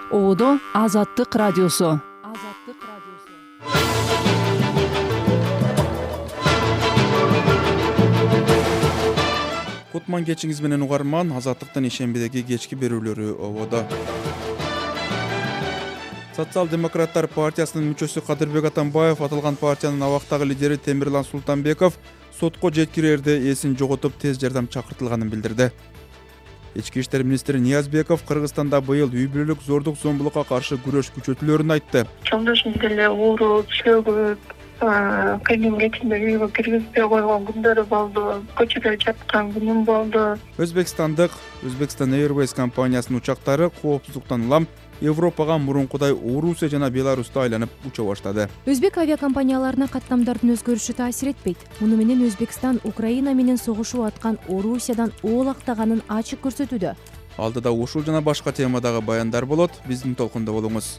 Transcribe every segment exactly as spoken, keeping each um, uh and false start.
Оодо Азаттык радиосу. Азаттык радиосу. Кутман кечиңиз менен угарман. Азаттыктын ишембидеги кечки берүүлөрү ободо. Социал-демократтар партиясынын мүчөсү Кадырбек Атамбаев аталган партиянын абактагы лидери Темирлан Султанбеков сотко жеткирерде эсин жоготуп тез жардам чакыртылганын билдирди. Ички иштер министри Ниязбеков Кыргызстанда быйыл үй бүлөлүк зордук зомбулукка каршы күрөш күчөтүлөрүн айтты. Жолдошум деле ооруп, чөгүп, кыйын кечинде үйгө киргизбей койгон күндөрү болду. Көчөдө жаткан күнүм болду. Өзбекстандык Uzbekistan Airways компаниясынын учактары коопсуздуктан улам Европага мурункудай Орусия жана Беларуста айланып уча баштады. Өзбек авиакомпанияларына каттамдардын өзгөрүшү таасир этпейт. Муну менен Өзбекстан Украина менен согушуп аткан Орусиядан оолактаганын ачык көрсөтүүдө. Алдыда ушул жана башка темадагы баяндар болот. Биздин толкунда болуңуз.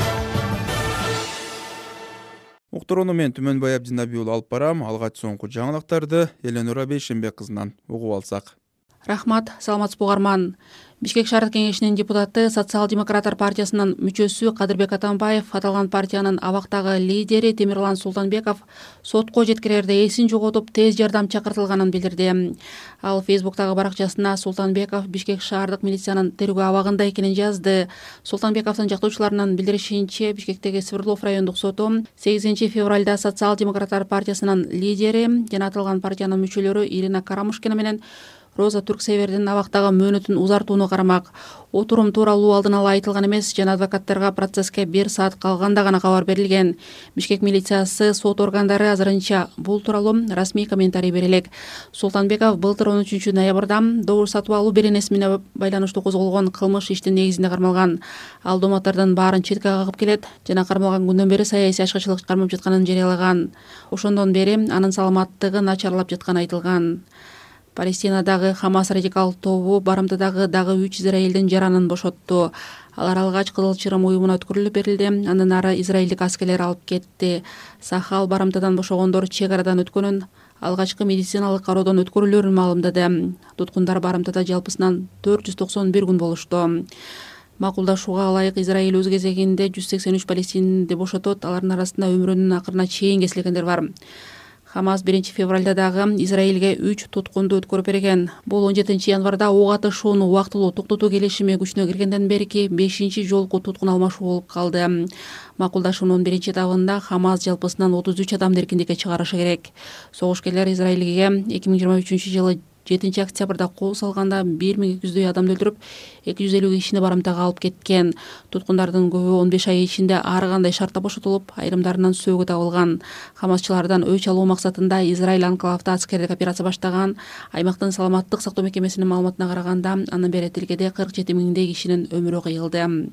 Уктурууну мен Түмөнбай Абдинаби уулу алып барам. Алгач соңку жаңылыктарды Эленора Бейшенбек кызынан угуп алсак. Рахмат, саламатсызбы угарман. Бишкек шаардык кеңешинин депутаты Социал-демократтар партиясынын мүчөсү Кадырбек Атамбаев аталган партиянын абактагы лидери Темирлан Султанбеков сотко жеткирерде эсин жоготуп тез жардам чакыртылганын билдирди. Ал Фейсбуктагы баракчасына Султанбеков Бишкек шаардык милициянын тергөө абагында экенин жазды. Султанбековдун жактоочуларынын билдиришинче, Бишкектеги Свердлов райондук соту сегизинчи февралда Социал-демократтар партиясынын лидери жана аталган партиянын мүчөлөрү Ирина Карамушкина менен Роза Турксевердин абактагы мөөнөтүн узартууну карамак. Отурум тууралуу алдын ала айтылган эмес, жана адвокаттарга процесске бир саат калганда гана кабар берилген. Бишкек милициясы, сот органдары азырынча бул тууралуу расмий комментарий бере элек. Султанбеков былтыр он үчүнчү ноябрда добур сатып алуу беренеси менен байланыштуу козголгон кылмыш иштин негизинде кармалган. Ал доматтардын баарын четке кагып келет жана кармалган күндөн бери саясий ачкычылык кармап жатканын жарыялаган. Ошондон бери анын саламаттыгы начарлап жатканы айтылган. Палестинадагы Хамас радикал тобу Барымтадагы дагы үч израилдин жаранын бошотту. Алар алгач Кызыл Чырым уюмуна өткөрүлүп берилди. Андан ары израилдик аскерлер алып кетти. Сахал Барымтадан бошогондор чек арадан өткөнүн, алгачкы медициналык кароодон өткөрүлөрүн маалымдады. Туткундар Барымтада жалпысынан төрт жүз токсон бир күн болушту. Макулдашууга ылайык Израиль өз кезегинде жүз сексен үч палестинди бошотот. Алардын арасында өмүрүнүн акырына чейин кесилгендер бар. Хамас биринчи февралда дагы Израилге үч туткунду өткөрүп берген. Бул он жетинчи январда ок атышууну убактылуу токтотуу келишими күчүнө киргенден берки бешинчи жолку туткун алмашуу болуп калды. Макулдашуунун биринчи этабында Хамас жалпысынан отуз үч адамды эркиндикке чыгарышы керек. Согушкерлер Израилге эки миң жыйырма үчүнчү жылы жетинчи октябрда кол салганда бир миң эки жүздөй адамды өлтүрүп, эки жүз элүү кишини Барымтага алып кеткен. Туткундардын көбү он беш ай ичинде ар кандай шартта бошотулуп, айрымдарынан сөөгү табылган. Хамасчылардан өч алуу максатында Израиль анклавда аскердик операция баштаган. Аймактын саламаттык сактоо мекемесинин маалыматына караганда, андан бери тилгеде кырк жети миңдей кишинин өмүрү кыйылды.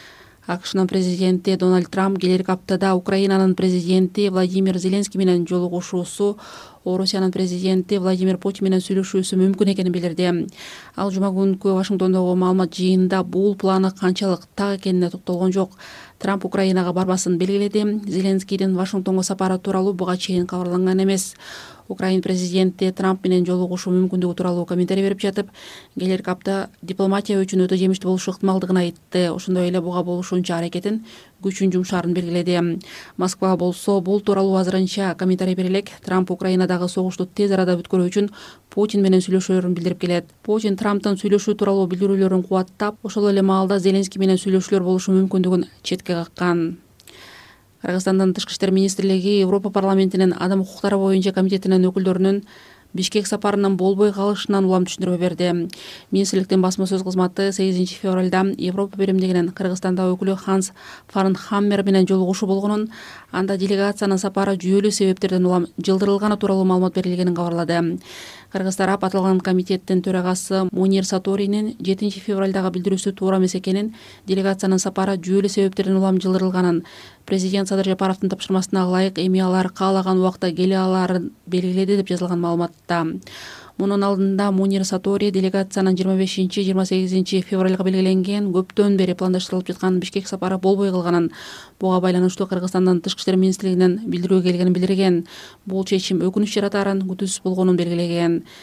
АКШнын президенти Дональд Трамп келерки аптада Украинанын президенти Владимир Зеленский менен жолугушуусу, Орусиянын президенти Владимир Путин менен сүйлөшүүсү мүмкүн экенин билдирди. Ал жума күнкү Вашингтондогу маалымат жыйынында бул планы канчалык так экенине токтолгон жок. Трамп Украинага барбасын белгиледи. Зеленскийдин Вашингтонго сапары тууралуу буга чейин кабарланган эмес. Украин президенти Трамп менен жолугушуу мүмкүндүгү тууралуу комментарий берип жатып, келерки апта дипломатия үчүн өтө жемиштүү болушу ыктымалдыгын айтты. Ошондой эле буга болушунча аракетин күчүн жумшаарын белгиледи. Москва болсо бул тууралуу азырынча комментарий бере элек. Трамп Украинадагы согушту тез арада бүткөрүү үчүн Путин менен сүйлөшөөрүн билдирип келет. Путин Трамптын сүйлөшүү тууралуу билдирүүлөрүн кубаттап, ошол эле маалда Зеленский менен сүйлөшүүлөр болушу мүмкүндүгүн четке каккан. Кыргызстандын Тышкы иштер министрлиги Европа парламентинин адам укуктары боюнча комитетинин өкүлдөрүнүн Бишкек сапарынын болбой калышынан улам түшүндүрмө берди. Министрликтин басма сөз кызматы сегизинчи февралда Европа биримдигинин Кыргызстанда өкүлү Ханс Фарнхаммер менен жолугушуу болгонун, анда делегациянын сапары жүйөлүү себептерден улам жылдырылганы тууралуу маалымат берилгенин кабарлады. Кыргыз тарап аталган комитеттин төрагасы Мунир Саторинин жетинчи февралдагы билдирүүсү туура эмес экенин, делегациянын сапары жүйөлүү себептерден улам жылдырылганын, президент Садыр Жапаровдун тапшырмасына ылайык эми алар каалаган убакта келе алаарын белгиледи деп жазылган маалыматта. Мунун алдында Мунир Сатори делегациянын жыйырма бешинчи жыйырма сегизинчи февралга белгиленген көптөн бери пландаштырылып жаткан Бишкек сапары болбой калганын, буга байланыштуу Кыргызстандын Тышкы иштер министрлигинен билдирүү келгенин билдирген. Бул чечим өкүнүч жаратаарын, күтүүсүз болгонун белгилеген.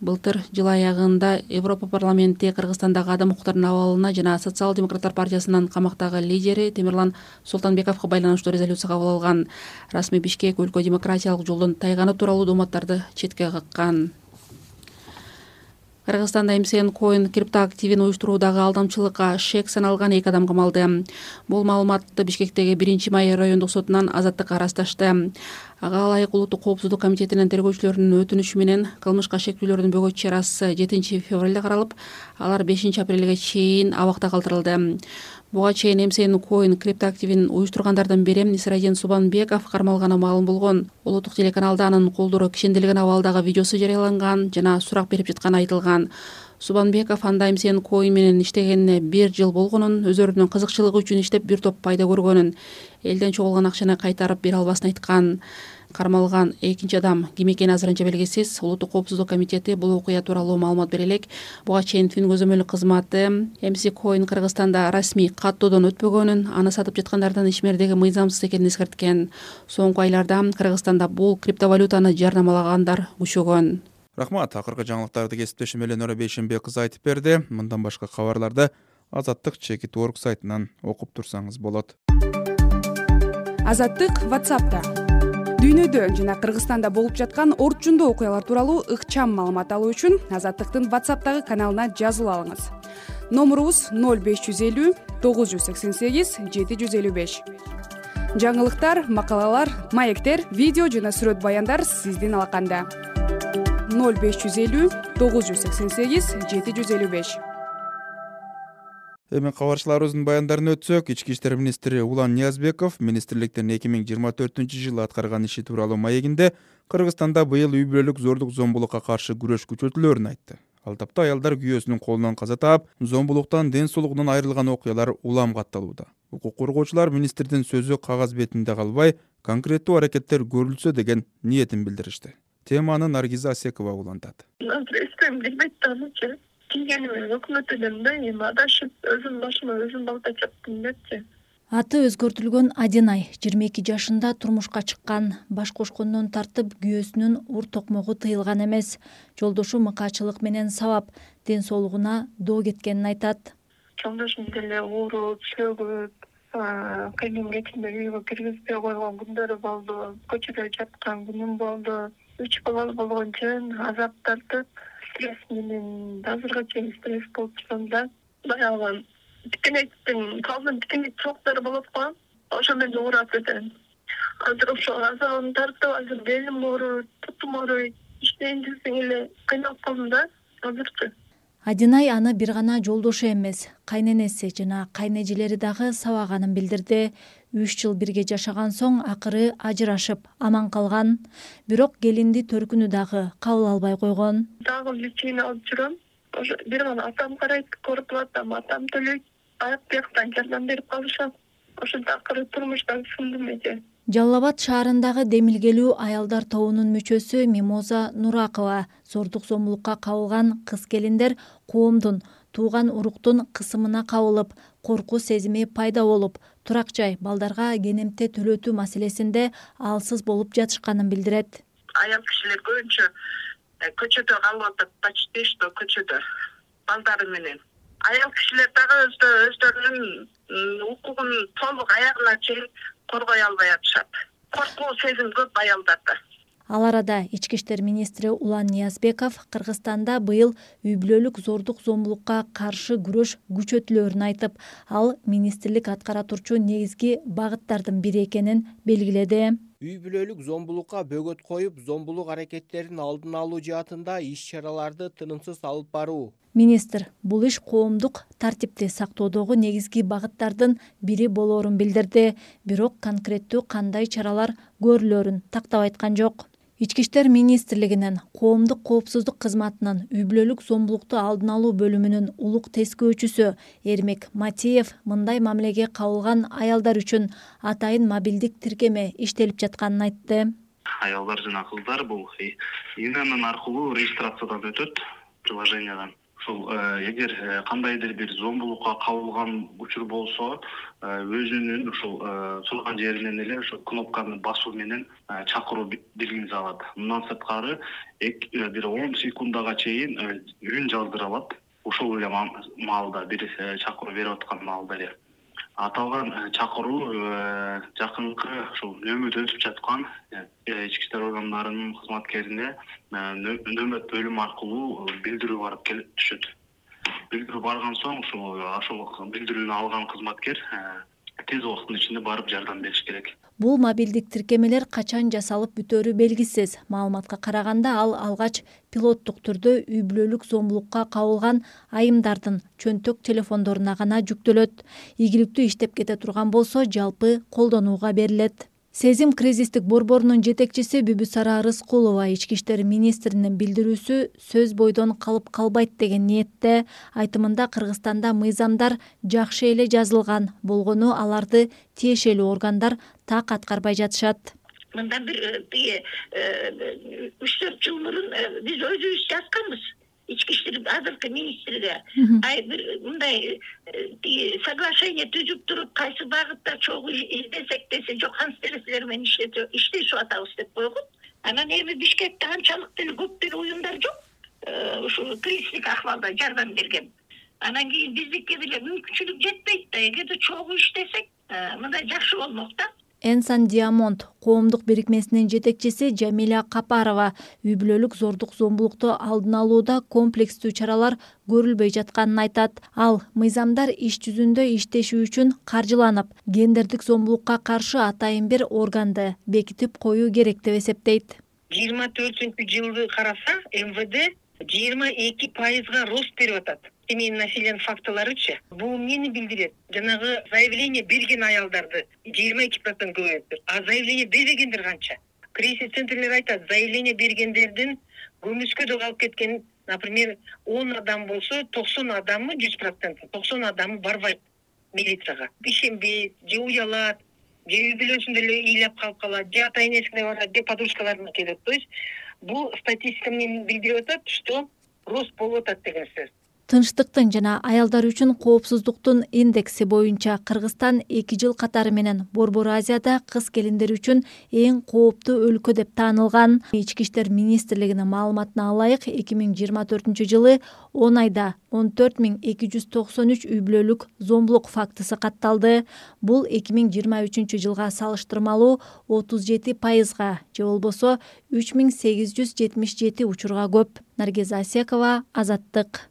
былтыр жыл аягында Европа парламенти Кыргызстандагы адам укуктарынын абалына жана Социал демократтар партиясынын камактагы лидери Темирлан Султанбековго байланыштуу резолюция кабыл алган. Расмий Бишкек өлкө демократиялык жолдон тайганы тууралуу дооматтарды четке каккан. Кыргызстанда эм си эн Coin криптоактивин уюштуруудагы алдамчылыкка шек саналган эки адам камалды. Бул маалыматты Бишкектеги биринчи май райондук сотунан Азаттыкка ырасташты. Ага ылайык улуттук коопсуздук комитетинин тергөөчүлөрүнүн өтүнүшү менен кылмышка шектүүлөрдүн бөгөт чарасы жетинчи февралда каралып, алар бешинчи апрелге чейин абакта калтырылды. Буга чейин эм си эн Coin криптоактивин уюштургандардын бири Исрадин Субанбеков кармалганы маалым болгон. Улуттук телеканалда анын колдору кишенделген абалдагы видеосу жарыяланган жана сурак берип жатканы айтылган. Субанбеков анда эм си эн Coin менен иштегенине бир жыл болгонун, өзөрүнүн кызыкчылыгы үчүн иштеп бир топ пайда көргөнүн, элден чогулган акчаны кайтарып бере албасын айткан. Кармалган экинчи адам ким экени азырынча белгисиз. Улуттук коопсуздук комитети бул окуя тууралуу маалымат бере элек. Буга чейин Түн көзөмөлүк кызматы эм си эн Coin Кыргызстанда расмий каттоодон өтпөгөнүн, аны сатып жаткандардын ишмердиги мыйзамсыз экенин эскерткен. Соңку айларда Кыргызстанда бул криптовалютаны жарнамалагандар күчөгөн. Рахмат, акыркы жаңылыктарды кесиптешим Эленора Бейшенбек кызы айтып берди. Мындан башка кабарларды Азаттык чекит орг сайтынан окуп турсаңыз болот. Азаттык WhatsApp'та. Дүйнөдө жана Кыргызстанда болуп жаткан орчундуу окуялар тууралуу ыкчам маалымат алуу үчүн Азаттыктын WhatsApp'тагы каналына жазылып алыңыз. Номурубуз ноль беш жүз элүү тогуз жүз сексен сегиз жети жүз элүү беш. Жаңылыктар, макалалар, маектер, видео жана сүрөт баяндар сиздин алаканда. ноль беш жүз элүү тогуз жүз сексен сегиз жети жүз элүү беш. Эми кабарчыларыбыздын баяндарын өтсөк, Ички иштер министри Улан Ниязбеков министрликтин эки миң жыйырма төртүнчү жылы аткарган иши тууралуу маегинде Кыргызстанда быйыл үй бүлөлүк зордук зомбулукка каршы күрөш күчөтүлөөрүн айтты. Ал тапта аялдар күйөөсүнүн колунан каза таап, зомбулуктан ден соолугунан айрылган окуялар улам катталууда. Укук коргоочулар министрдин сөзү кагаз бетинде калбай, конкреттүү аракеттер көрүлсө деген ниетин билдиришти. Теманы Наргиза Асекова улантат. Аты өзгөртүлгөн Адинай жыйырма эки жашында турмушка чыккан. Баш кошкондон тартып күйөөсүнүн ур токмогу тыйылган эмес. Жолдошу мыкаачылык менен сабап, ден соолугуна доо кеткенин айтат. Жолдошум деле ооруп, сөгүп, кыймылга үйгө киргизбей койгон күндөрү болду. Көчөдө жаткан күнүм болду. Үч балалы болгон үчүн азап тартып, стресс менен азыркы чейин стресс болуп жүрөм да. Баягы тикенектин колдун тикенек чоктору болот го, ошо менен уурап кетем. Азыр ошо азабын тартып, азыр белим ооруйт, бутум ооруйт, иштейин десең эле кыйналып калдым да азырчы. Адинай аны бир гана жолдошу эмес, кайненеси жана кайнэжелери дагы сабаганын билдирди. Үч жыл бирге жашаган соң акыры ажырашып, аман калган. Бирок келинди төркүнү дагы кабыл албай койгон. Дагы лечение алып жүрөм. Ошо бир гана атам карайт, көрүп атам, атам төлөйт. Аяк бияктан жардам берип калышат. Ошондо акыры турмуштан сындым эже. Жалал Абад шаарындагы демилгелүү аялдар тобунун мүчөсү Мимоза Нуракова зордук зомбулукка кабылган кыз келиндер коомдун, тууган уруктун кысымына кабылып, коркуу сезими пайда болуп, турак жай, балдарга кенемте төлөтүү маселесинде алсыз болуп жатышканын билдирет. Аял кишилер көбүнчө көчөдө калып атат, почти что көчөдө балдары менен. Аял кишилер дагы өздөрүнүн укугун толук аягына чейин коргой албай атышат. Коркуу сезим көп аялдарда. Ал арада Ички иштер министри Улан Ниязбеков Кыргызстанда быйыл үй бүлөлүк зордук зомбулукка каршы күрөш күчөтүлөөрүн айтып, ал министрлик аткара турчу негизги багыттардын бири экенин белгиледи. Үй бүлөлүк зомбулукка бөгөт коюп, зомбулук аракеттерин алдын алуу жаатында иш-чараларды тынымсыз алып баруу. Министр бул иш коомдук тартипти сактоодогу негизги багыттардын бири болоорун билдирди, бирок конкреттүү кандай чаралар көрүлөөрүн тактап айткан жок. Ички иштер министрлигинин коомдук коопсуздук кызматынын үй бүлөлүк зомбулукту алдын алуу бөлүмүнүн улук тескөөчүсү Эрмек Матиев мындай мамилеге кабылган аялдар үчүн атайын мобилдик тиркеме иштелип жатканын айтты. Аялдар жана кыздар бул ИНН аркылуу регистрациядан өтөт, приложениядан. ушул эгер кандайдыр бир зомбулукка кабылган учур болсо өзүнүн ушул турган жеринен эле ошол кнопканы басуу менен чакыруу белгинине алат. Мындан сырткары бир он секундага чейин үн жаздыра алат. Ошол эле маалда бир чакыруу берип аткан маалда эле аталган чакыруу жакынкы ушул нөмөт өтүп жаткан ички иштер органдарынын кызматкерине нөмөт бөлүм аркылуу билдирүү барып келип түшөт. Билдирүү барган соң ушул ошол билдирүүнү алган кызматкер тез убакыттын ичинде барып жардам бериш керек. Бул мобилдик тиркемелер качан жасалып бүтөөрү белгисиз. Маалыматка караганда ал алгач пилоттук түрдө үй бүлөлүк зомбулукка кабылган айымдардын чөнтөк телефондоруна гана жүктөлөт. Ийгиликтүү иштеп кете турган болсо жалпы колдонууга берилет. Сезим кризистик борборунун жетекчиси Бүбүсара Рыскулова ички иштер министринин билдирүүсү сөз бойдон калып калбайт деген ниетте. Айтымында Кыргызстанда мыйзамдар жакшы эле жазылган болгону аларды тиешелүү органдар так аткарбай жатышат. Мындан бир үч төрт жыл мурун биз өзүбүз жазганбыз. Ички иштер азыркы министрге ай бир мындай соглашение түзүп туруп кайсы багытта чогуу издесек десе жок канцлерлер менен иштешип атабыз деп койгон. Анан эми Бишкекте анчалык деле көп бир уюмдар жок. Ушул кризистик акыбалда жардам берген. Анан кийин биздикке деле мүмкүнчүлүк жетпейт да. Эгерде чогуу иштесек, мындай жакшы болмок да. Энсан Диамонд коомдук бирикмесинин жетекчиси Жамиля Капарова үй бүлөлүк зордук зомбулукту алдын алууда комплекстүү чаралар көрүлбөй жатканын айтат. Ал мыйзамдар иш жүзүндө иштеши үчүн каржыланып, гендердик зомбулукка каршы атайын бир органды бекитип коюу керек деп эсептейт. жыйырма төртүнчү жылды караса эм вэ дэ жыйырма эки пайызга рост берип атат. Семейный насилие фактыларычы. Бул эмнени билдирет? Жанагы заявление берген аялдарды жыйырма эки процент көбөйөт. А заявление бербегендер канча? Кризис центрлер айтат, заявление бергендердин көмүскө алып кеткен, например, он адам болсо, токсон адамы жүз процент, токсон адамы барбайт милицияга. Ишенбейт, же уялат, же үй бүлөсүндө эле ыйлап калып калат, же ата энесине барат, же подружкаларына келет. То есть бул статистика менен билдирип атат, что рост болуп атат деген сөз. Тынчтыктын жана аялдар үчүн коопсуздуктун индекси боюнча Кыргызстан эки жыл катары менен Борбор Азияда кыз келиндер үчүн эң кооптуу өлкө деп таанылган. Ички иштер министрлигинин маалыматына ылайык, эки миң жыйырма төртүнчү жылы он айда он төрт миң эки жүз токсон үч үй бүлөлүк зомбулук фактысы катталды. Бул эки миң жыйырма үчүнчү жылга салыштырмалуу отуз жети пайызга, же болбосо үч миң сегиз жүз жетимиш жети учурга көп. Наргиза Асекова, Азаттык.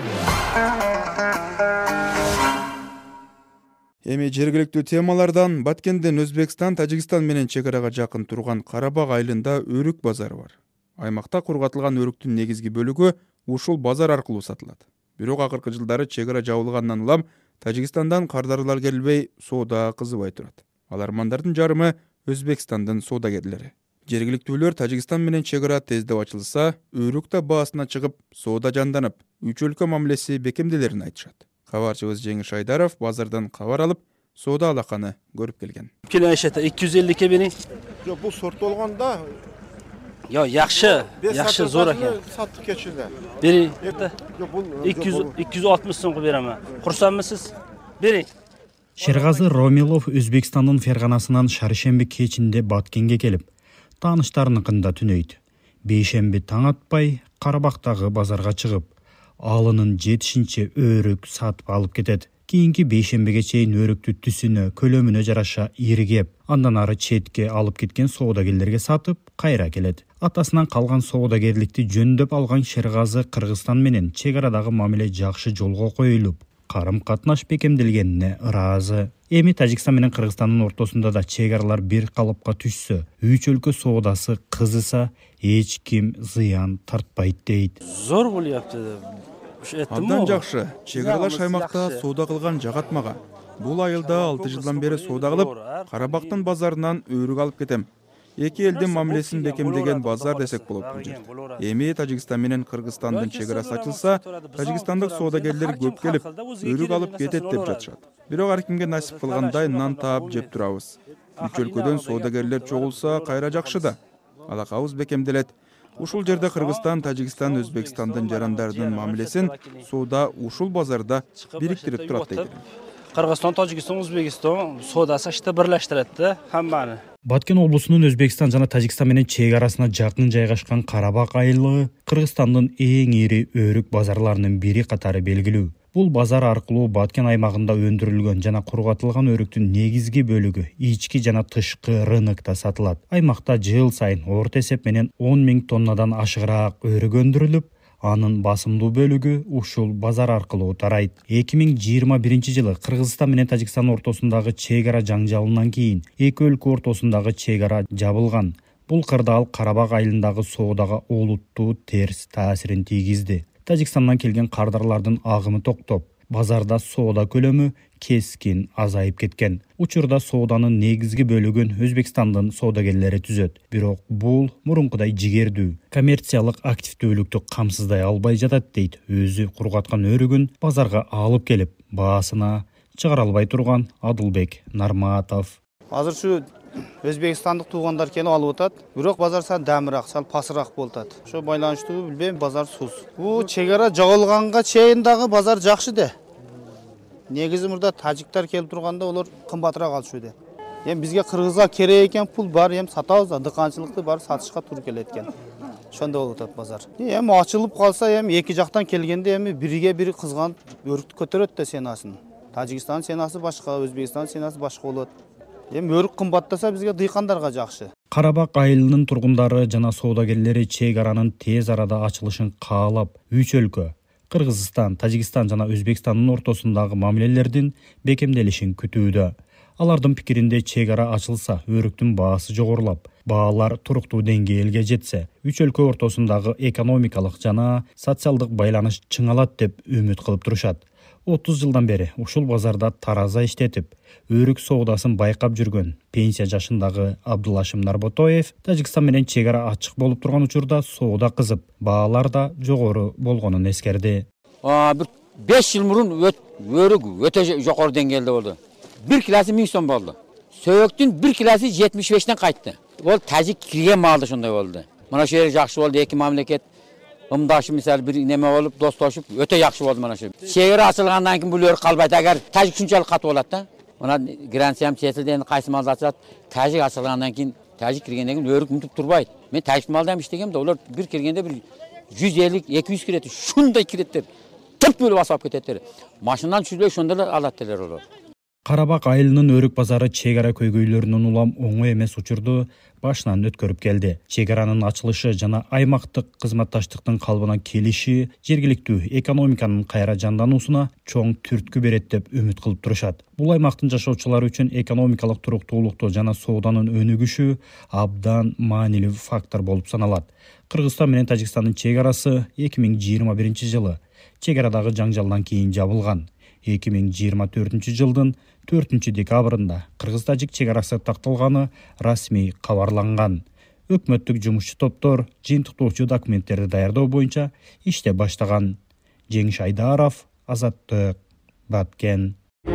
Эми жергиликтүү темалардан Баткенден Өзбекстан, Тажикстан менен чек арага жакын турган Карабак айылында өрүк базары бар. Аймакта кургатылган өрүктүн негизги бөлүгү ушул базар аркылуу сатылат. Бирок акыркы жылдары чек ара жабылгандан улам Тажикстандан кардарлар келбей, соода кызыбай турат. Алармандардын жарымы Өзбекстандын соодагерлери. Жергиликтүүлөр Тажикстан менен чек ара тездеп ачылса, өрүк да баасына чыгып, соода жанданып, үч өлкө мамилеси бекемделерин айтышат. Кабарчыбыз Жеңиш Айдаров базардан кабар алып, соода алаканы көрүп келген. Келешете эки жүз элүүкө берейин. Жок, бул сорт болгондо Yo, yaxshi, yaxshi zo'r ekan. Sotib ketishdi. Bering. Jok, bul ikki yuz ikki yuz oltmish so'mga beraman. Xursandmisiz? Bering. Шерғазы Ромилов Өзбекстандын Ферганасынан шаршемби кечинде Баткенге келип, тааныштарыныкында түнөйт. Бейшемби таң атпай Карабактагы базарга чыгып, алынын жетишинче өрүк сатып алып кетет. Кийинки бейшембиге чейин өрүктү түсүнө, көлөмүнө жараша иригеп, андан ары четке алып кеткен соодагерлерге сатып, кайра келет. Атасынан калган соодагерликти жөндөп алган Шерғазы Кыргызстан менен чек арадагы мамиле жакшы жолго коюлуп, карым-катнаш бекемделгенине ыраазы. Эми Тажикстан менен Кыргызстандын ортосунда да чек аралар бир калыпка түшсө, үч өлкө соодасы кызыса, эч ким зыян тартпайт дейт. Зор болупту. Абдан жакшы. Чек аралаш аймакта соода кылган жагатмага. Бул айылда алты жылдан бери соода кылып, Карабактын базарынан өрүк алып кетем. Эки элдин мамилесин бекемдеген базар десек болот бул жер. Эми Тажикстан менен Кыргызстандын чек арасы ачылса, тажикстандык соодагерлер көп келип, өрүк алып кетет деп жатышат. Бирок ар кимге насип кылгандай нан таап жеп турабыз. Үч өлкөдөн соодагерлер чогулса кайра жакшы да. Алакабыз бекемделет. Ушул жерде Кыргызстан, Тажикстан, Өзбекстандын жарандарынын мамилесин сууда ушул базарда бириктирип турат дейт. Кыргызстан, Тажикстан, Өзбекстан соодасы иште бирлештирет да хамманы. Баткен облусунун Өзбекстан жана Тажикстан менен чек арасына жакын жайгашкан Карабак айылы Кыргызстандын эң ири өрүк базарларынын бири катары белгилүү. Бул базар аркылуу Баткен аймагында өндүрүлгөн жана кургатылган өрүктүн негизги бөлүгү ички жана тышкы рынокто сатылат. Аймакта жыл сайын орто эсеп менен он миң тоннадан ашыгыраак өрүк өндүрүлүп, анын басымдуу бөлүгү ушул базар аркылуу тарайт. эки миң жыйырма биринчи жылы Кыргызстан менен Тажикстан ортосундагы чек ара жаңжалынан кийин эки өлкө ортосундагы чек ара жабылган. Бул кырдаал Карабак айылындагы соодага олуттуу терс таасирин тийгизди. Тажикстандан келген кардарлардын агымы токтоп, базарда соода көлөмү кескин азайып кеткен. Учурда сооданын негизги бөлүгүн Өзбекстандын соодагерлери түзөт. Бирок бул мурункудай жигердүү, коммерциялык активдүүлүктү камсыздай албай жатат дейт өзү кургаткан өрүгүн базарга алып келип, баасына чыгара албай турган Адылбек Нарматов. Азыр ушу Өзбекстандык туугандар келип алып атат. Бирок базар сал дамыраак, сал пасыраак болуп атат. Ошо байланыштуу билбейм, базар суз. Бул чек ара жабылганга чейин дагы базар жакшы да. Негизи мурда тажиктар келип турганда олар кымбатыраак алышууда. Эми бизге Кыргызга керек экен пул бар, эми сатабыз, дыканчылыкты бар сатышка туура келет экен. Ошондой болуп атат базар. Эми ачылып калса, эми эки жактан келгенде эми бириге бири кызганып өрүктү көтөрөт да сенасын. Тажикстан сенасы башка, Өзбекстан сенасы башка болот. Эми өрүк кымбаттаса бизге дыйкандарга жакшы. Карабак айылынын тургундары жана соодагерлери чек аранын тез арада ачылышын каалап, үч өлкө Кыргызстан, Тажикстан жана Өзбекстандын ортосундагы мамилелердин бекемделишин күтүүдө. Алардын пикиринде чек ара ачылса, өрүктүн баасы жогорулап, баалар туруктуу деңгээлге жетсе, үч өлкө ортосундагы экономикалык жана социалдык байланыш чыңалат деп үмүт кылып турушат. отуз жылдан бери ушул базарда тараза иштетип, өрүк соодасын байкап жүргөн пенсия жашындагы Абдулашим Нарботоев Тажикстан менен чек ара ачык болуп турган учурда соода кызып, баалар да жогору болгонун эскерди. Бир беш жыл мурун өрүк өтө жогору деңгээлде болду. бир килосы миң сом болду. Сөйөктүн бир килосы жетимиш бештен кайтты. Ол тажик кирген маалда ошондой болду. Мына ошол жер жакшы болду, эки мамлекет ымдашы мисалы бир неме болуп, достошуп, өтө жакшы болду мына ошо. Чек ара ачылгандан кийин бул өрүк калбайт. Агар тажик ушунчалык катуу болот да. Мына граница чечилди, кайсы малды ачылат, тажик ачылгандан кийин, тажик киргенден кийин өрүк мынтип турбайт. Мен тажик малда иштегем да, олар бир киргенде бир жүз элүү эки жүз кирет, шундай киреттер. Тып бөлүп асап кететтер. Машинадан түшүрбөй ошондой алат делер олар. Карабак айылынын өрүк базары чек ара көйгөйлөрүнүн улам оңой эмес учурду башынан өткөрүп келди. Чек аранын ачылышы жана аймактык кызматташтыктын калыбына келиши жергиликтүү экономиканын кайра жандануусуна чоң түрткү берет деп үмүт кылып турушат. Бул аймактын жашоочулары үчүн экономикалык туруктуулукту жана сооданын өнүгүшү абдан маанилүү фактор болуп саналат. Кыргызстан менен Тажикстандын чек арасы эки миң жыйырма биринчи жылы чек арадагы жаңжалдан кийин жабылган. эки миң жыйырма төртүнчү жылдын төртүнчү декабрында Кыргыз-Тажик чек арасы такталганы расмий кабарланган. Өкмөттүк жумушчу топтор жыйынтыктоочу документтерди даярдоо боюнча иштеп баштаган. Жеңиш Айдаров, Азаттык, Баткен.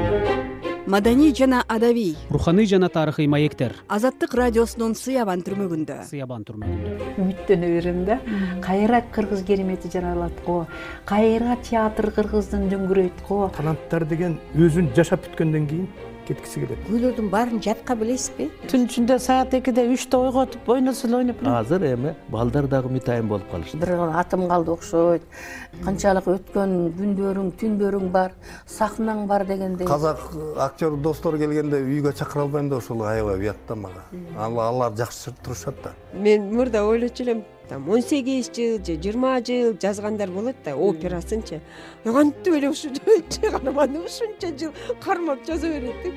Маданий жана адабий, руханий жана тарыхый маектер. Азаттык радиосунун Сыябан түрмөгүндө. Сыябан түрмөгүндө. Үмүттөнө берем да. Кайра кыргыз керемети жаралат го. Кайра театр кыргыздын дөңгүрөйт го. Таланттар деген өзүн жашап бүткөндөн кийин кеткиси келет. Күйлөрдүн баарын жатка билесизби? Түн ичинде саат экиде үчтө ойготуп ойносо эле ойноп. Азыр эми балдар дагы мытайын болуп калышты. Бир атым калды окшойт. Канчалык өткөн күндөрүң, түндөрүң бар, сахнаң бар дегендей. Казак актер достор келгенде үйгө чакыра албайм да ошол аябай уят да мага. Алар жакшы турушат да. Мен мурда ойлочу элем, там он сегиз жыл же жыйырма жыл жазгандар болот да, операсынчы. Кантип эле ушу чыгарманы ушунча жыл кармап жаза берет деп.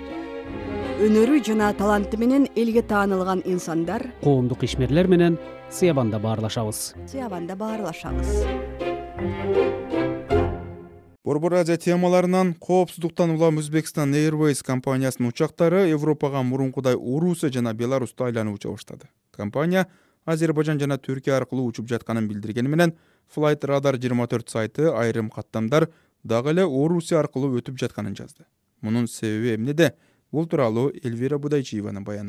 Өнөрү жана таланты менен элге таанылган инсандар, коомдук ишмерлер менен Сыябанда баарлашабыз. Сыябанда баарлашабыз. Борбор Азия темаларынан коопсуздуктан улам Өзбекстан Airways компаниясынын учактары Европага мурункудай Орусия жана Беларусьта айланып уча баштады. Компания Азербайжан жана Түркия аркылуу учуп жатканын билдиргени менен Flight Radar жыйырма төрт сайты айрым каттамдар дагы эле Орусия аркылуу өтүп жатканын жазды. Мунун себеби эмнеде? Бул тууралуу Эльвира Будайчиеванын баяны бар.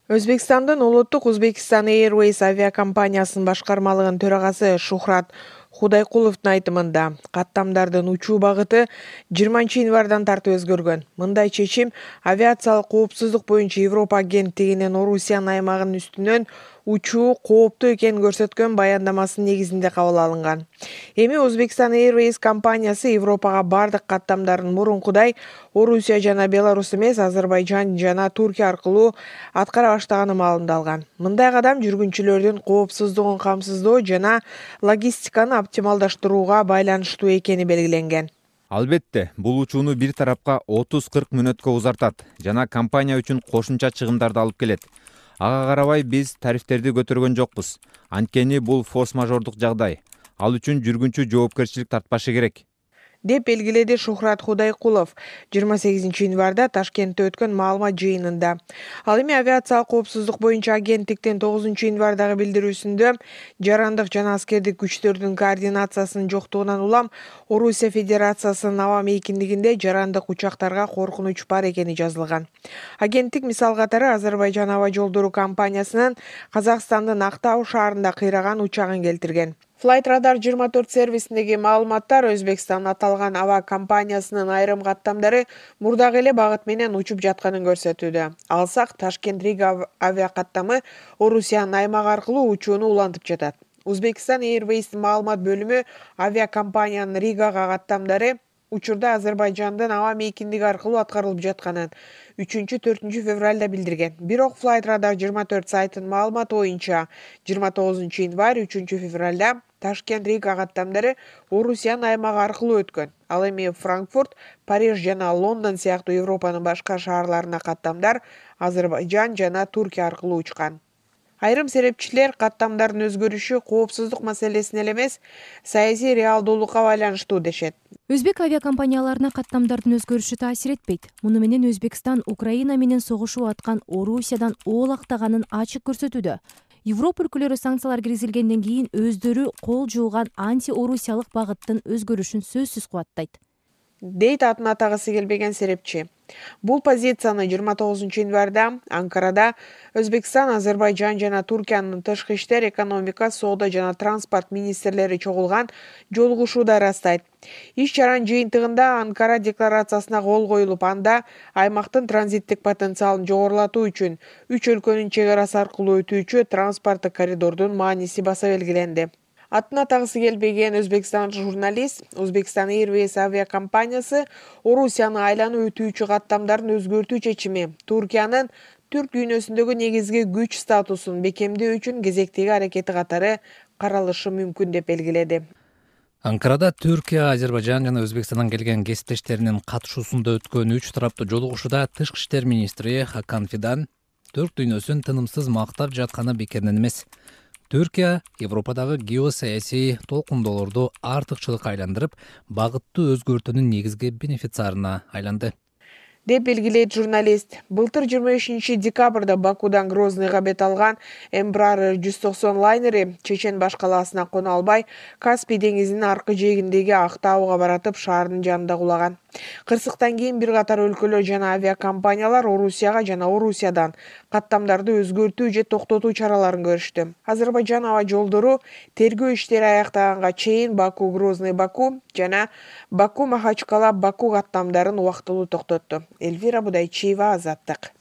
Өзбекстандын улуттук Узбекистан Airways авиакомпаниясынын башкармалыгынын төрагасы Шухрат Худайкуловдун айтымында каттамдардын учуу багыты жыйырманчы январдан тартып өзгөргөн. Мындай чечим авиациялык коопсуздук боюнча Европа агенттигинин Орусиянын аймагынын үстүнөн учуу кооптуу экенин көрсөткөн баяндамасынын негизинде кабыл алынган. Эми Узбекистан Airways компаниясы Европага бардык каттамдарын мурункудай Орусия жана Беларусь эмес, Азербайжан жана Туркия аркылуу аткара баштаганы маалымдалган. Мындай кадам жүргүнчүлөрдүн коопсуздугун камсыздоо жана логистиканы оптималдаштырууга байланыштуу экени белгиленген. Албетте, бул учууну бир тарапка отуз кырк мүнөткө узартат жана компания үчүн кошумча чыгымдарды алып келет. Ага карабай биз тарифтерди көтөргөн жокпуз. Анткени бул форс-мажордук жагдай. Ал үчүн жүргүнчү жоопкерчилик тартпашы керек, деп белгиледи Шухрат Худайкулов жыйырма сегизинчи январда Ташкентте өткөн маалымат жыйынында. Ал эми авиациялык коопсуздук боюнча агенттиктин тогузунчу январдагы билдирүүсүндө жарандык жана аскердик күчтөрдүн координациясынын жоктугунан улам Орусия Федерациясынын аба мейкиндигинде жарандык учактарга коркунуч бар экени жазылган. Агенттик мисал катары Азербайжан аба жолдору компаниясынын Казакстандын Актау шаарында кыйраган учагын келтирген. Flightradar жыйырма төрт сервисиндеги маалыматтар Өзбекстан аталган аба компаниясынын айрым каттамдары мурдагы эле багыт менен учуп жатканын көрсөтүүдө. Алсак, Ташкент-Рига авиакаттамы Орусиянын аймагы аркылуу учууну улантып жатат. Узбекистан Airways маалымат бөлүмү авиакомпаниянын Ригага каттамдары учурда Азербайжандын аба мейкиндиги аркылуу аткарылып жатканын үчүнчү төртүнчү февралда билдирген. Бирок Flightradar жыйырма төрт сайтынын маалыматы боюнча жыйырма тогузунчу январь үчүнчү февралда Ташкент-Рига каттамдары Орусиянын аймагы аркылуу өткөн. Ал эми Франкфурт, Париж жана Лондон сыяктуу Европанын башка шаарларына каттамдар Азербайжан жана Туркия аркылуу учкан. Айрым серепчилер каттамдардын өзгөрүшү коопсуздук маселесине эле эмес, саясий реалдуулукка байланыштуу дешет. Өзбек авиакомпанияларына каттамдардын өзгөрүшү таасир этпейт. Муну менен Өзбекстан Украина менен согушуп аткан Орусиядан оолактаганын ачык көрсөтүүдө. Европа өлкөлөрү санкциялар киргизилгенден кийин өздөрү кол жууган анти-орусиялык багыттын өзгөрүшүн сөзсүз кубаттайт, дейт атын атагысы келбеген серепчи. Бул позицияны жыйырма тогузунчу январда Анкарада Өзбекстан, Азербайжан жана Туркиянын тышкы иштер, экономика, соода жана транспорт министрлери чогулган жолугушууда ырастайт. Иш чаранын жыйынтыгында Анкара декларациясына кол коюлуп, анда аймактын транзиттик потенциалын жогорулатуу үчүн үч өлкөнүн чек арасы аркылуу өтүүчү транспорттук коридордун мааниси баса белгиленди. Атын атагысы келбеген Өзбекстан журналист Узбекистан Airways авиакомпаниясы Орусияны айланып өтүүчү каттамдарын өзгөртүү чечими Туркиянын Түрк дүйнөсүндөгү негизги күч статусун бекемдөө үчүн кезектеги аракети катары каралышы мүмкүн деп белгиледи. Анкарада Түркия, Азербайжан жана Өзбекстандан келген кесиптештеринин катышуусунда өткөн үч тараптуу жолугушууда тышкы иштер министри Хакан Фидан Түрк дүйнөсүн тынымсыз мактап жатканы бекеринен эмес. Түркия Европадагы геосаясий толкундоолорду артыкчылыкка айландырып, багытты өзгөртүүнүн негизги бенефициарына айланды, деп белгилейт журналист. Былтыр жыйырма бешинчи декабрда Бакудан Грозныйга бет алган Embraer жүз токсон лайнери Чечен баш калаасына кона албай, Каспий деңизинин аркы жээгиндеги Актауга баратып шаардын жанында кулаган. Кырсыктан кийин бир катар өлкөлөр жана авиакомпаниялар Орусияга жана Орусиядан каттамдарды өзгөртүү же токтотуу чараларын көрүштү. Азербайжан аба жолдору тергөө иштери аяктаганга чейин Баку Грозный Баку жана Баку Махачкала Баку каттамдарын убактылуу токтотту. Эльвира Будайчиева, Азаттык.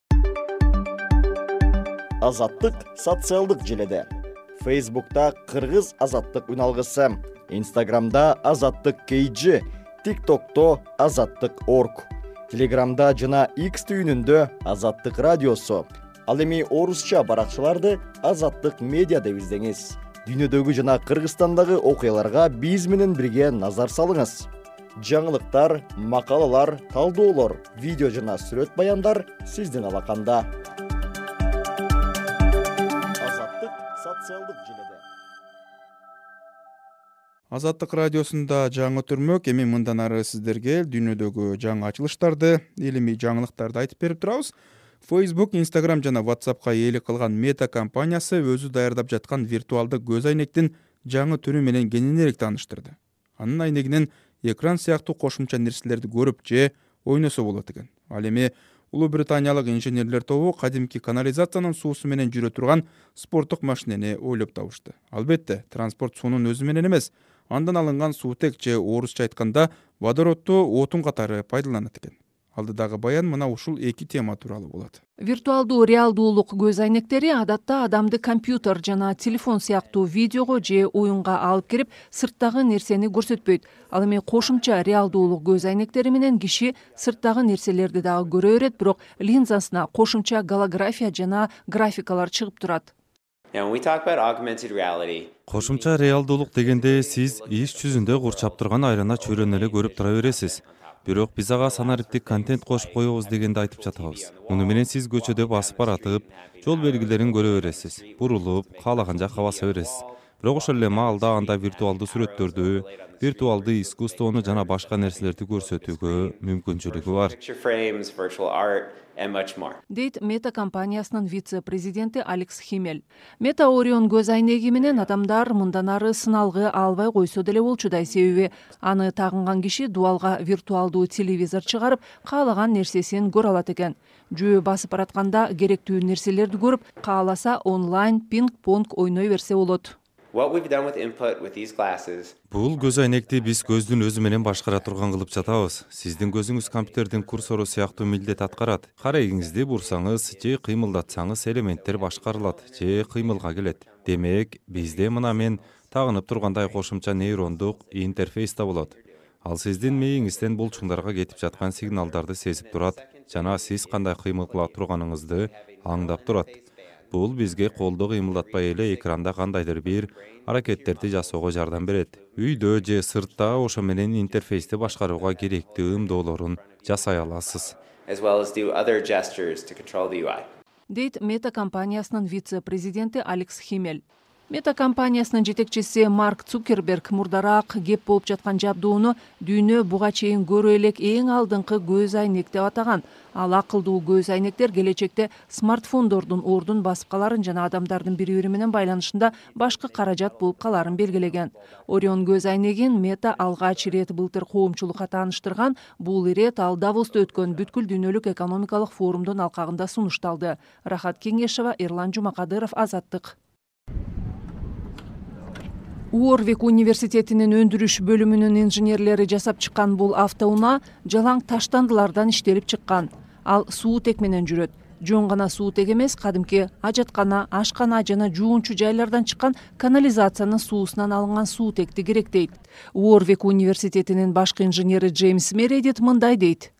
Азаттык социалдык желеде. Фейсбукта Кыргыз Азаттык үналгысы, Инстаграмда Азаттык кейджи, ТикТокто Азаттык орг, Телеграмда жана X түйүнүндө Азаттык радиосу. Ал эми орусча баракчаларды Азаттык медиа деп издеңиз. Дүйнөдөгү жана Кыргызстандагы окуяларга биз менен бирге назар салыңыз. Жаңылыктар, макалалар, талдоолор, видео жана сүрөт баяндар сиздин алаканда. Азаттык социалдык желеде. Азаттык радиосунда жаңы түрмөк, эми мындан ары сиздерге дүйнөдөгү жаңы ачылыштарды, илимий жаңылыктарды айтып берип турабыз. Facebook, Instagram жана WhatsAppка ээлик кылган Meta компаниясы өзү даярдап жаткан виртуалдык көз айнектин жаңы түрү менен кеңинирээк тааныштырды. Анын айнегинен экран сыяктуу кошумча нерселерди көрүп же ойносо болот экен. Ал эми Улуу Британиялык инженерлер тобу кадимки канализациянын суусу менен жүрө турган спорттук машинени ойлоп табышты. Албетте, транспорт суунун өзү менен эмес, андан алынган суутек же орусча айтканда водородду отун катары пайдаланат экен. Алдыдагы баян мына ушул эки тема тууралуу болот. Виртуалдуу реалдуулук көз айнектери адатта адамды компьютер жана телефон сыяктуу видеого же оюнга алып кирип, сырттагы нерсени көрсөтпөйт. Ал эми кошумча реалдуулук көз айнектери менен киши сырттагы нерселерди дагы көрө берет, бирок линзасына кошумча голография жана графикалар чыгып турат. Кошумча реалдуулук дегенде сиз иш жүзүндө курчап турган айрана чөйрөнү эле көрүп тура бересиз. Бирок биз ага санариптик контент кошуп коебуз дегенди айтып жатабыз. Муну менен сиз көчөдө басып баратып, жол белгилерин көрө бересиз. Бурулуп, каалаган жакка баса бересиз. Бирок ошол эле маалда анда виртуалдуу сүрөттөрдү, виртуалдуу искусствону жана башка нерселерди көрсөтүүгө мүмкүнчүлүгү бар. Дейт Мета компаниясынын вице-президенти Алекс Химель. Мета Орион көз айнеги менен адамдар мындан ары сыналгы албай койсо деле болчудай, себеби аны тагынган киши дуалга виртуалдуу телевизор чыгарып, каалаган нерсесин көрө алат экен. Жөө басып баратканда керектүү нерселерди көрүп, кааласа онлайн пинг-понг ойной берсе болот. Бул көз айнекти биз көздүн өзү менен башкара турган кылып жатабыз. Сиздин көзүңүз компьютердин курсору сыяктуу милдет аткарат. Карайыңызды бурсаңыз же кыймылдатсаңыз элементтер башкарылат же кыймылга келет. Демек, бизде мына мен тагынып тургандай кошумча нейрондук интерфейс да болот. Ал сиздин мээңизден булчуңдарга кетип жаткан сигналдарды сезип турат жана сиз кандай кыймыл кыла турганыңызды аңдап турат. Бул бизге колду кыймылдатпай эле экранда кандайдыр бир аракеттерди жасоого жардам берет. Үйдө же сыртта ошо менен интерфейсти башкарууга керектүү ымдоолорун жасай аласыз. Дейт Мета компаниясынын вице-президенти Алекс Химель. Мета компаниясынын жетекчиси Марк Цукерберг мурдараак кеп болуп жаткан жабдууну дүйнө буга чейин көрө элек эң алдыңкы көз айнек деп атаган. Ал акылдуу көз айнектер келечекте смартфондордун ордун басып каларын жана адамдардын бири-бири менен байланышында башкы каражат болуп каларын белгилеген. Орион көз айнегин Мета алгач ирет былтыр коомчулукка тааныштырган. Бул ирет ал Давоста өткөн бүткүл дүйнөлүк экономикалык форумдун алкагында сунушталды. Рахат Кеңешева, Эрлан Жумакадыров, Азаттык. Уорвик университетинин өндүрүш бөлүмүнүн инженерлери жасап чыккан бул автоунаа жалаң таштандылардан иштелип чыккан. Ал суутек менен жүрөт. Жөн гана суутек эмес, кадимки ажаткана, ашкана жана жуунчу жайлардан чыккан канализациянын суусунан алынган суутекти керектейт. Уорвик университетинин башкы инженери Джеймс Мередит мындай дейт.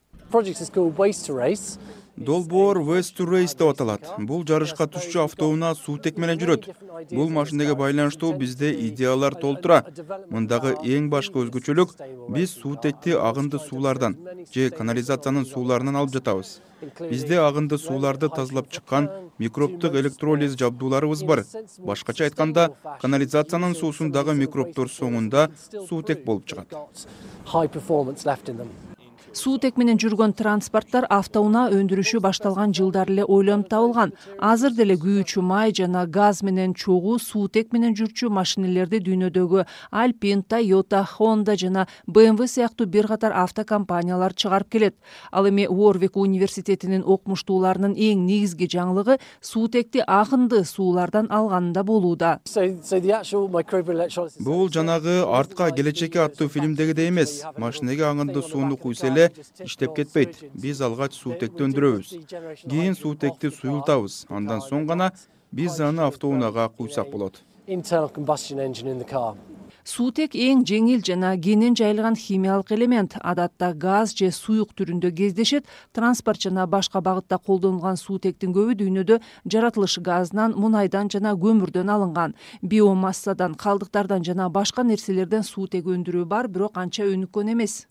Долбоор Waste to Race деп аталат. Бул жарышка түшчү автоунаа суутек менен жүрөт. Бул машинеге байланыштуу бизде идеялар толтура. Мындагы эң башкы өзгөчөлүк биз суутекти агынды суулардан же канализациянын сууларынан алып жатабыз. Бизде агынды сууларды тазалап чыккан микробтук электролиз жабдууларыбыз бар. Башкача айтканда, канализациянын суусундагы микробтор соңунда суутек болуп чыгат. Суутек менен жүргөн транспорттар автоунаа өндүрүшү башталган жылдар эле ойлонуп табылган. Азыр деле күйүүчү май жана газ менен чогуу суутек менен жүрчү машинелерди дүйнөдөгү Alpine, Toyota, Honda жана бэ эм вэ сыяктуу бир катар автокомпаниялар чыгарып келет. Ал эми Уорвик университетинин окумуштууларынын эң негизги жаңылыгы суутекти агынды суулардан алганында болууда. Бул жанагы Артка келечекке аттуу фильмдегидей эмес. Машинеге агынды сууну куйса эле иштеп кетпейт. Биз алгач суутекти өндүрөбүз. Кийин суутекти суюлтабыз. Андан соң гана биз аны автоунаага куйсак болот. Суутек эң жеңил жана кенен жайылган химиялык элемент. Адатта газ же суюк түрүндө кездешет. Транспорт жана башка багытта колдонулган суутектин көбү дүйнөдө жаратылыш газынан, мунайдан жана көмүрдөн алынган. Биомассадан, калдыктардан жана башка нерселерден суутек өндүрүү бар, бирок анча өнүккөн эмес.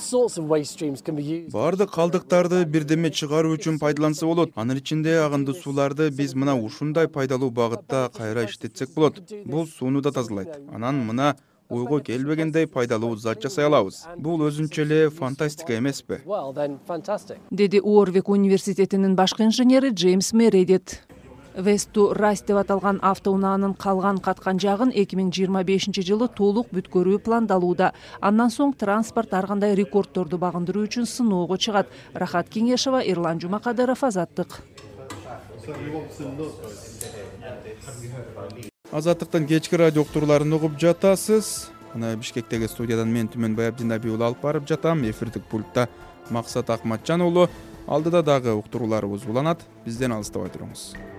Бардык калдыктарды бирдеме чыгаруу үчүн пайдаланса болот. Анын ичинде агынды сууларды биз мына ушундай пайдалуу багытта кайра иштетсек болот. Бул сууну да тазалайт. Анан мына ойго келбегендей пайдалуу зат жасай алабыз. Бул өзүнчө эле фантастика эмеспи? Деди Уорвик университетинин башкы инженери Джеймс Мередит. West to Rice деп аталган автоунаанын калган каткан жагын эки миң жыйырма бешинчи жылы толук бүткөрүү пландалууда. Андан соң транспорт ар кандай рекордторду багындыруу үчүн сыноого чыгат. Рахат Кеңешова, Эрлан Жумакадыров, Азаттык. Азаттыктын кечки радио уктурууларын угуп жатасыз. Ана Бишкектеги студиядан мен Түмөн Баябдин уулу алып барып жатам. Эфирдик пультта Максат Акматжан уулу. Алдыда дагы уктурууларыбыз уланат. Бизден алыстабай туруңуз.